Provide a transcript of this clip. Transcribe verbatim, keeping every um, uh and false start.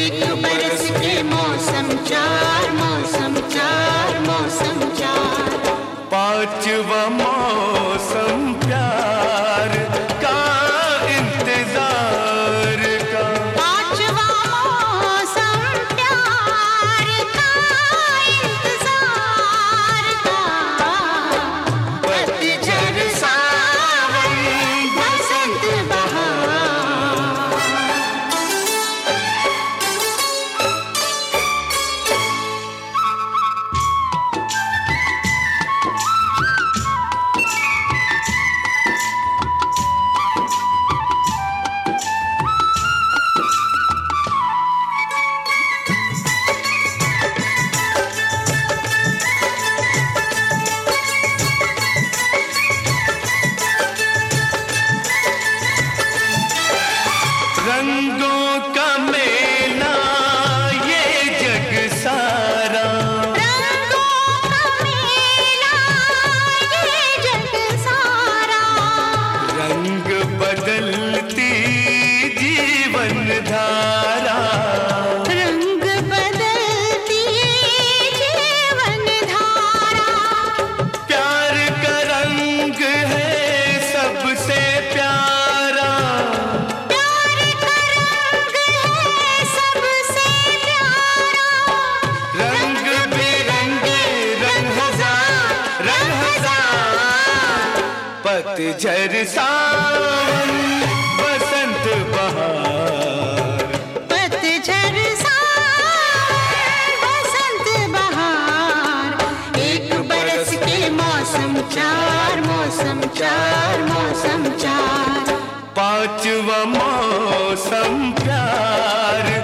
एक बरस के मौसम चार, मौसम चार, मौसम चार। पांचवा मौसम प्यार का इंतजार का। पांचवा मौसम प्यार का इंतजार का। पतझड़ सावन बसंत बहार। रंगों का मेला ये जग सारा। रंगों का मेला ये जग सारा। रंग बदलती जीवन धारा। रंग बदलती जीवन धारा। प्यार का रंग है सबसे प्यारा। प्यार का रंग है सबसे प्यारा। रंग बिरंगे रंग हजार, रंग हजार। पतझड़ सावन बसंत बहार। पतझड़ सावन बसंत बहार। एक बरस के मौसम चार, मौसम चार, मौसम चार। पांचवा मौसम प्यार